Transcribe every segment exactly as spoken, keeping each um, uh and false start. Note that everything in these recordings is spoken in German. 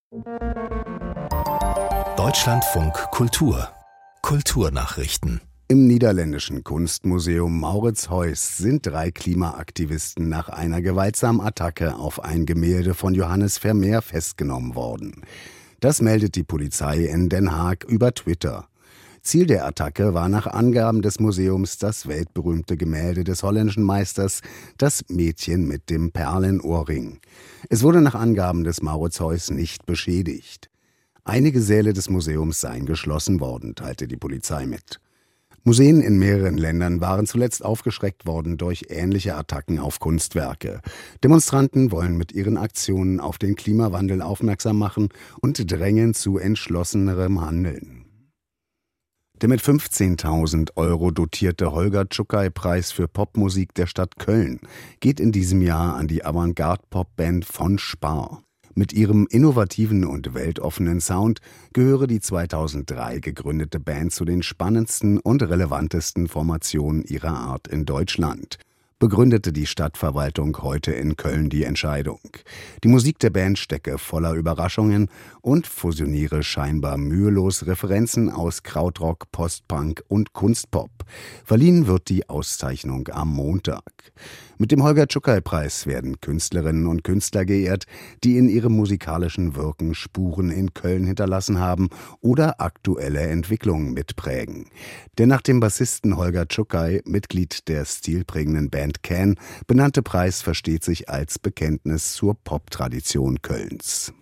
Deutschlandfunk Kultur Kulturnachrichten. Im niederländischen Kunstmuseum Maurits Heuss sind drei Klimaaktivisten nach einer gewaltsamen Attacke auf ein Gemälde von Johannes Vermeer festgenommen worden. Das meldet die Polizei in Den Haag über Twitter. Ziel der Attacke war nach Angaben des Museums das weltberühmte Gemälde des holländischen Meisters, das Mädchen mit dem Perlenohrring. Es wurde nach Angaben des Maurits Heuss nicht beschädigt. Einige Säle des Museums seien geschlossen worden, teilte die Polizei mit. Museen in mehreren Ländern waren zuletzt aufgeschreckt worden durch ähnliche Attacken auf Kunstwerke. Demonstranten wollen mit ihren Aktionen auf den Klimawandel aufmerksam machen und drängen zu entschlossenerem Handeln. Der mit fünfzehntausend Euro dotierte Holger-Czukay-Preis für Popmusik der Stadt Köln geht in diesem Jahr an die Avantgarde-Popband von Spar. Mit ihrem innovativen und weltoffenen Sound gehöre die zweitausenddrei gegründete Band zu den spannendsten und relevantesten Formationen ihrer Art in Deutschland, begründete die Stadtverwaltung heute in Köln die Entscheidung. Die Musik der Band stecke voller Überraschungen und fusioniere scheinbar mühelos Referenzen aus Krautrock, Postpunk und Kunstpop. Verliehen wird die Auszeichnung am Montag. Mit dem Holger-Czukay-Preis werden Künstlerinnen und Künstler geehrt, die in ihrem musikalischen Wirken Spuren in Köln hinterlassen haben oder aktuelle Entwicklungen mitprägen. Der nach dem Bassisten Holger Czukay, Mitglied der stilprägenden Band Can, benannte Preis versteht sich als Bekenntnis zur Pop-Tradition Kölns.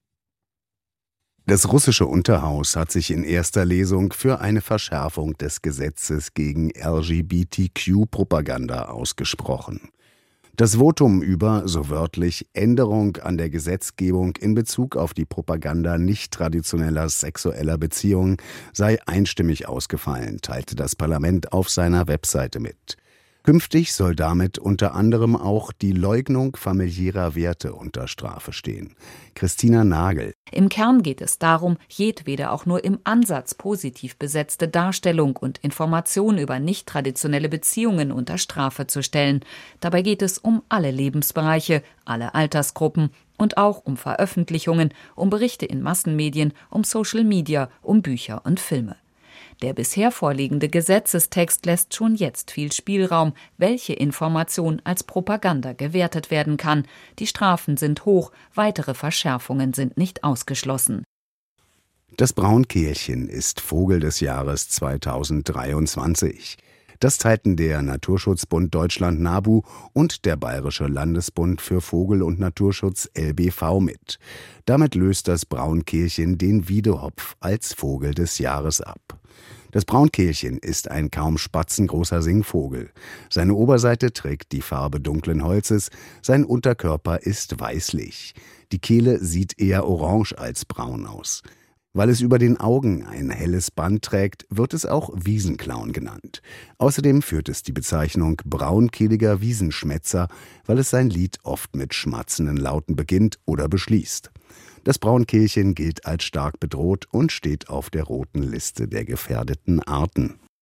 Das russische Unterhaus hat sich in erster Lesung für eine Verschärfung des Gesetzes gegen L G B T Q-Propaganda ausgesprochen. Das Votum über, so wörtlich, Änderung an der Gesetzgebung in Bezug auf die Propaganda nicht traditioneller sexueller Beziehungen sei einstimmig ausgefallen, teilte das Parlament auf seiner Webseite mit. Künftig soll damit unter anderem auch die Leugnung familiärer Werte unter Strafe stehen. Christina Nagel. Im Kern geht es darum, jedwede auch nur im Ansatz positiv besetzte Darstellung und Information über nicht traditionelle Beziehungen unter Strafe zu stellen. Dabei geht es um alle Lebensbereiche, alle Altersgruppen und auch um Veröffentlichungen, um Berichte in Massenmedien, um Social Media, um Bücher und Filme. Der bisher vorliegende Gesetzestext lässt schon jetzt viel Spielraum, welche Information als Propaganda gewertet werden kann. Die Strafen sind hoch, weitere Verschärfungen sind nicht ausgeschlossen. Das Braunkehlchen ist Vogel des Jahres zweitausenddreiundzwanzig. Das teilten der Naturschutzbund Deutschland NABU und der Bayerische Landesbund für Vogel- und Naturschutz L B V mit. Damit löst das Braunkehlchen den Wiedehopf als Vogel des Jahres ab. Das Braunkehlchen ist ein kaum spatzengroßer Singvogel. Seine Oberseite trägt die Farbe dunklen Holzes, sein Unterkörper ist weißlich. Die Kehle sieht eher orange als braun aus. Weil es über den Augen ein helles Band trägt, wird es auch Wiesenclown genannt. Außerdem führt es die Bezeichnung braunkehliger Wiesenschmätzer, weil es sein Lied oft mit schmatzenden Lauten beginnt oder beschließt. Das Braunkehlchen gilt als stark bedroht und steht auf der roten Liste der gefährdeten Arten.